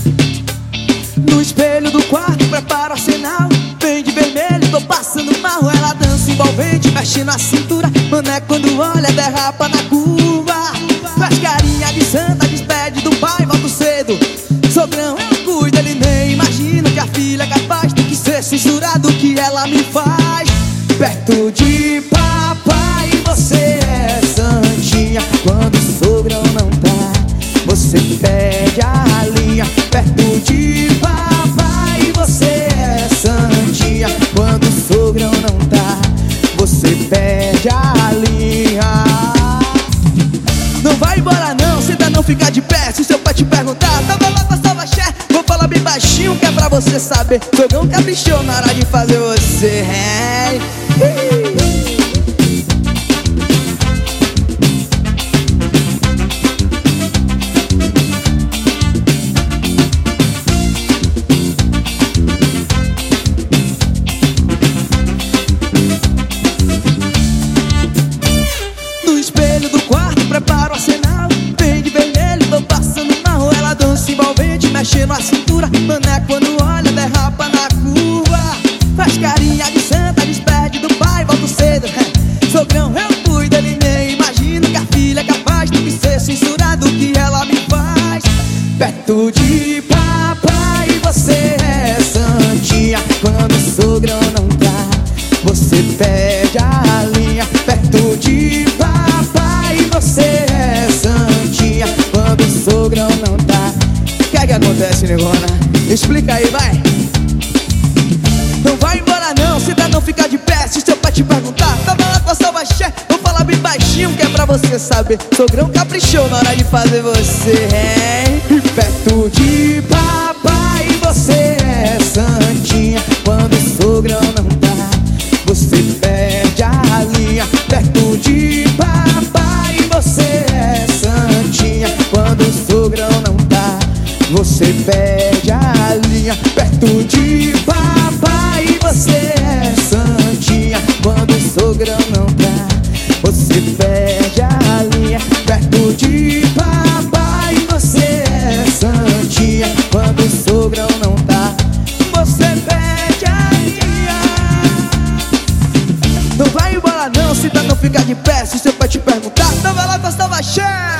No espelho do quarto prepara o arsenal. Vem de vermelho, tô passando mal. Ela dança envolvente, mexe na cintura. Mané quando olha, derrapa na curva. Faz carinha de santa, despede do pai, volta cedo. Sogrão, ela cuida, ele nem imagina que a filha é capaz de que ser censurado o que ela me faz. Perto de papai você é santinha. Quando o sogrão não tá, você pede a linha. Perto de papai você é santinha. Quando o sogrão não tá, você pede a linha. Não vai embora não, senta não, fica de pé. Se seu pai te perguntar, tava lá com a sua axé, vou falar bem baixinho que é pra você saber. Sogrão caprichou na hora de fazer você. No espelho do quarto prepara o arsenal. Vem de vermelho, tô passando mal. Ela dança envolvente, mexendo a cintura. Mané quando olha, derrapa na curva. Faz carinha de santa, despede do pai, volta cedo. Sogrão, eu cuido, ele nem imagina que a filha é capaz de ser censurado o que ela me faz. Perto de papai você é santinha. Quando o sogrão não tá, você pede a linha. Perto de papai você é santinha. Quando o sogrão não tá, o que é que acontece, negona? Explica aí, vai. Não vai embora não, senta não, fica de pé. Se seu pai te perguntar, tava lá com a sua axé, vou falar bem baixinho que é pra você saber. Sogrão caprichou na hora de fazer você. E perto de papai você é santinha. Quando o sogrão não tá, você pede a linha. Perto de papai você é santinha. Quando o sogrão não tá, você pede a linha. Perto de papai você é santinha. Quando o sogrão não tá, você pede a linha. Perto de papai você é santinha. Quando o sogrão não tá, você pede a linha. Não vai embora não, se tá não fica de pé. Se seu pai te perguntar, tava lá com a sua axé.